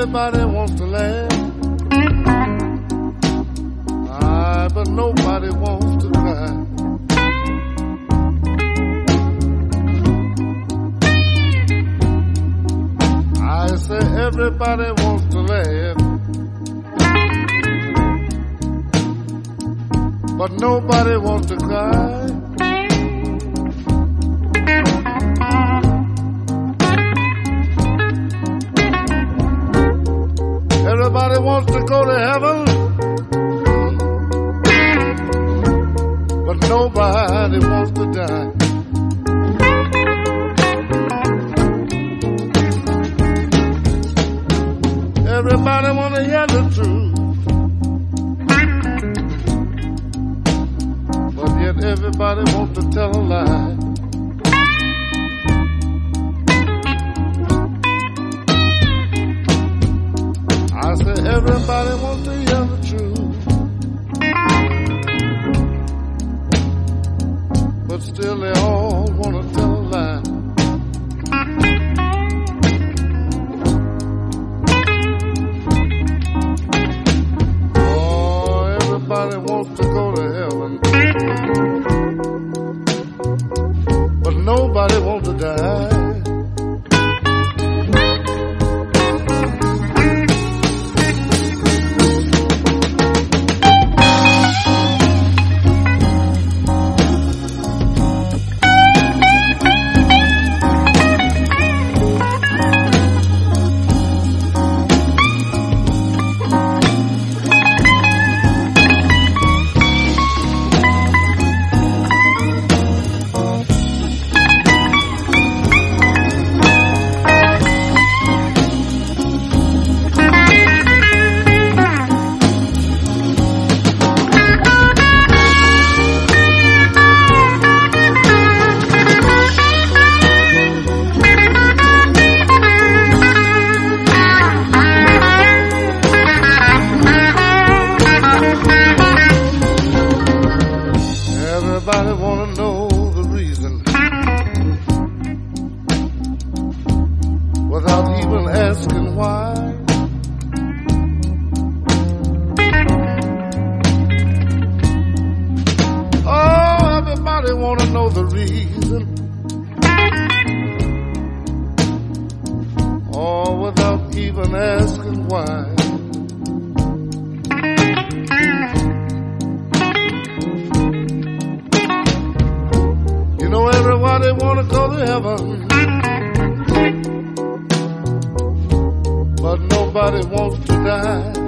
Everybody wants to laugh, but nobody wants to cry. I say everybody wants to laugh, but nobody wants to cry. Everybody wants to go to heaven, but nobody wants to die. Everybody wants to hear the truth, but yet everybody wants to tell a lie. I say everybody wants to hear the truth, but still they all want to tell a lie. Oh, everybody wants to go to heaven, but nobody wants to die. Everybody wanna know the reason without even asking why. Oh, everybody wanna know the reason. Oh, without even asking why. Everybody wanna go to heaven, but nobody wants to die.